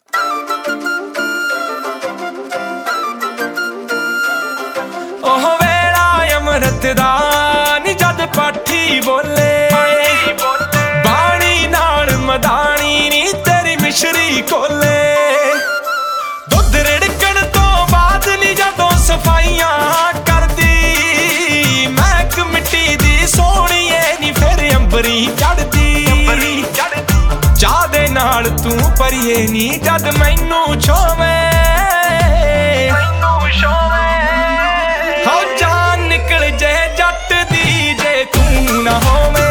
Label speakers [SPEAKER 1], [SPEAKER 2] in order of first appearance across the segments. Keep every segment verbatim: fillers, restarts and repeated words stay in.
[SPEAKER 1] ओह वेला अमृत दा नी जद पाठी बोले, बाणी नाल मदानी नी तेरी मिश्री कोले। दुध रिड़कण तो बाद नी जदों सफाइयां करदी, महक मिट्टी दी सोहणीए नी फिर अंबरी चढ़दी। चाह दे नाल तू परिए नी जद मैनू छोवे, हो जान निकल जे जट दी जे तू ना होवे।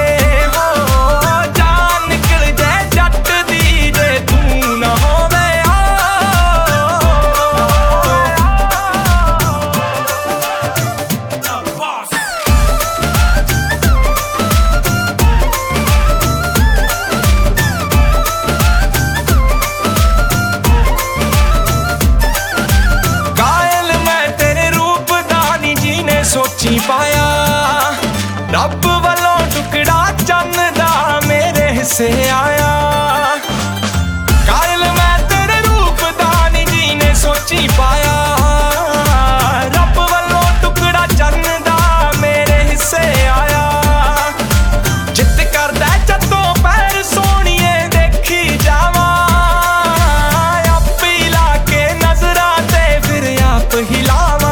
[SPEAKER 1] सोची पाया रब वालों टुकड़ा चन्न दा मेरे हिस्से आया। कायल मैं तेरे रूप दा नी जी ने सोची पाया, रब वालों टुकड़ा चन्न दा मेरे हिस्से आया। जित करदा जदों पैर सोहणीए देखी जावा, आप ला के नजरां ते फिर आप हिलावा।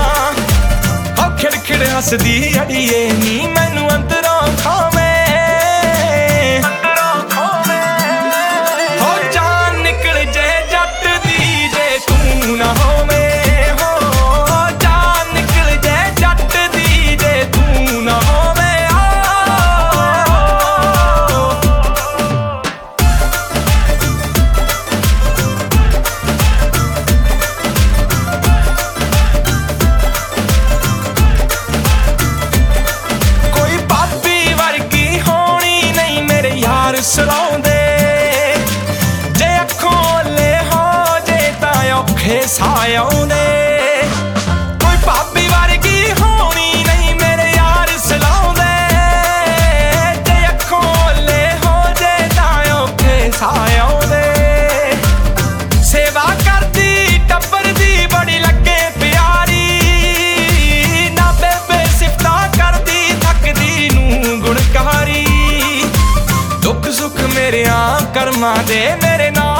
[SPEAKER 1] खिड़ हसदी अड़िए नी मैनू अंदरों खावे, हो जान निकल जे जट दी जे तू ना होवे। हो जान निकल जे जट दी जे तू ना होवे। सलाउंदे जे अखों ले हो जे तां औखे साए आउंदे। कोई भाभी वर्गी होनी नहीं मेरे यार सलाउंदे, जे अखों ले हो जे तां औखे साए आउंदे। सेवा करदी टब्बर दी बड़ी लगे प्यारी, ना बेबे सिफतां करदी थकदी नूं गुणकारी। दुख सुख मेरे कर्मां दे मेरे नाल